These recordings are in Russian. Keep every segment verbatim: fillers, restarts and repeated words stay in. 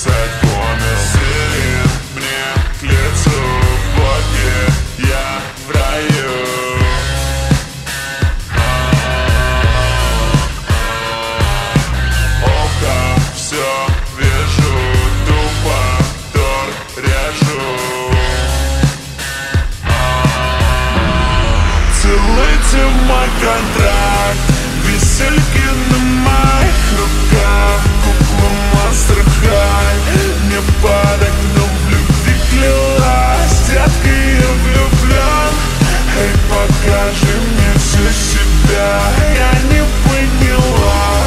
написать помню. Сирен мне к лицу, боги, я в раю. Око все вижу, тупо тор режу. Целуйте мой контракт, весельки на моих руках, кукла монстр хай. Не под окном в любви клялась, детка, я влюблен. Эй, покажи мне всю себя, я не поняла.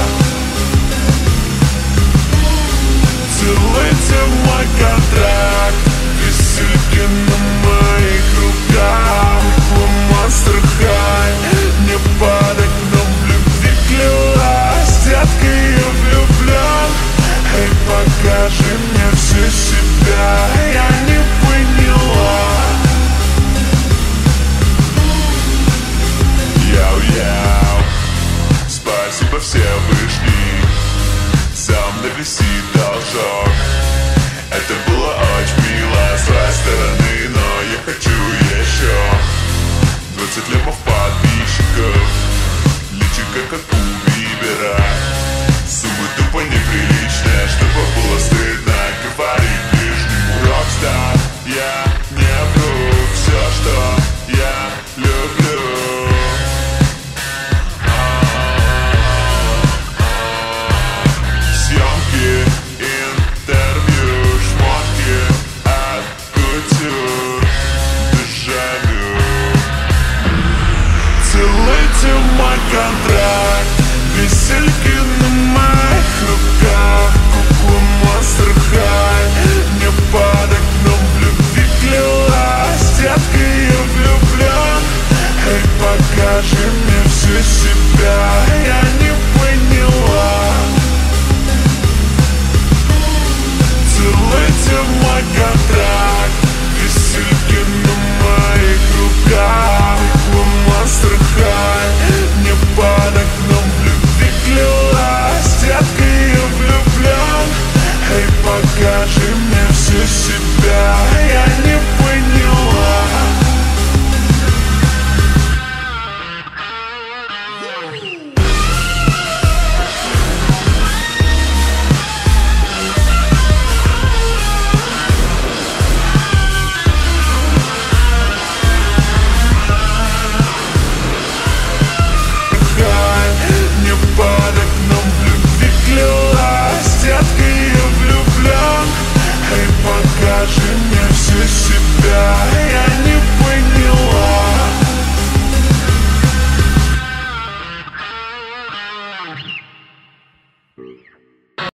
Целуйте мой контракт, весельки на моих руках, кукла монстр хай. Не под окном в любви клялась, детка, я влюблен. Эй, покажи мне всю себя, я не поняла. Яу-яу, спасибо Всевышний, сам нависит должок. Это было очень мило с твоей стороны, но я хочу еще. Двадцать лямов подписчиков, личико как у Бибера. Сумма тупо неприличная, чтобы было стыдно говорить ближнему. Рокстар, я не вру, все, что я люблю. Съемки, интервью, шмотки от кутюр, дежавю. Целуйте мой контракт, весельки на моих руках, кукла монстр хай. Не под окном в любви клялась, детка, я влюблен. Эй, покажи мне всю себя, я не поняла. Целуйте мой контракт, весельки на моих руках, кукла монстр хай. Не под окном в любви клялась, детка, я влюблен. Эй, покажи мне всю себя, я не поняла. Не под окном в любви клялась, детка, я влюблен. Эй, покажи мне всю себя.